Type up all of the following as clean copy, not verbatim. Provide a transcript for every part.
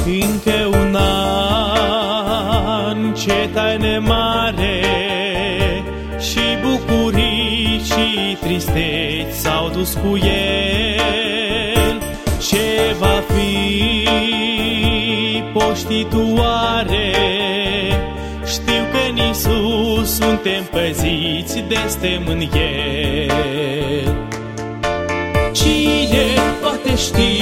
Încă un an, ce taine mare, și bucurii și tristeți s-au dus cu el. Ce va fi poștitoare? Știu că în Iisus suntem păziți de stem în el. Cine poate ști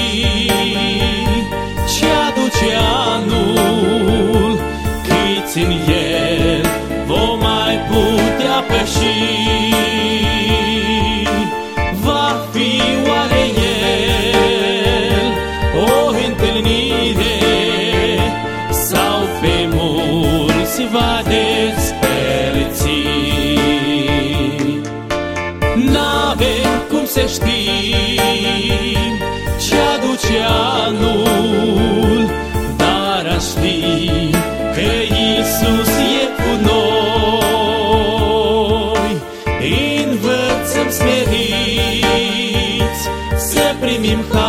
ce aduce anul, câți în el vom mai putea păși? Va fi oare el o întâlnire sau pe mulți va despărți? N-avem cum să știm ce aduce anul, dar aș ști că Iisus e cu noi. Învățăm smeriți să primim har